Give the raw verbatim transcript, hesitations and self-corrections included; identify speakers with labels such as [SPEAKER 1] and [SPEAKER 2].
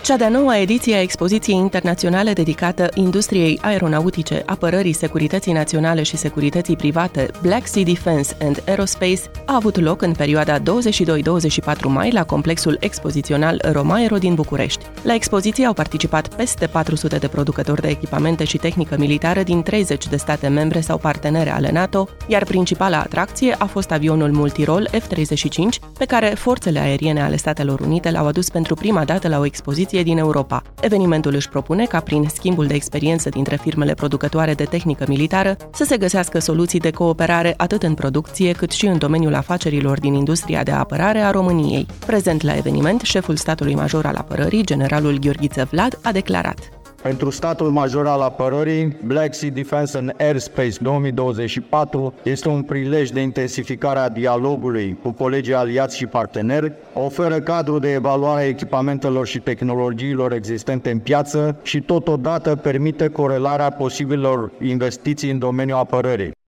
[SPEAKER 1] Cea de-a noua ediție a expoziției internaționale dedicată industriei aeronautice, apărării, securității naționale și securității private, Black Sea Defense and Aerospace, a avut loc în perioada douăzeci și doi - douăzeci și patru mai la complexul expozițional Romaero din București. La expoziție au participat peste patru sute de producători de echipamente și tehnică militară din treizeci de state membre sau partenere ale NATO, iar principala atracție a fost avionul multirol F treizeci și cinci, pe care forțele aeriene ale Statelor Unite l-au adus pentru prima dată la o expoziție din Europa. Evenimentul își propune ca prin schimbul de experiență dintre firmele producătoare de tehnică militară să se găsească soluții de cooperare atât în producție cât și în domeniul afacerilor din industria de apărare a României. Prezent la eveniment, șeful statului major al apărării, generalul Gheorghiță Vlad, a declarat:
[SPEAKER 2] Pentru statul major al apărării, Black Sea Defense and Airspace două mii douăzeci și patru este un prilej de intensificare a dialogului cu colegii aliați și parteneri, oferă cadru de evaluare a echipamentelor și tehnologiilor existente în piață și totodată permite corelarea posibilor investiții în domeniul apărării.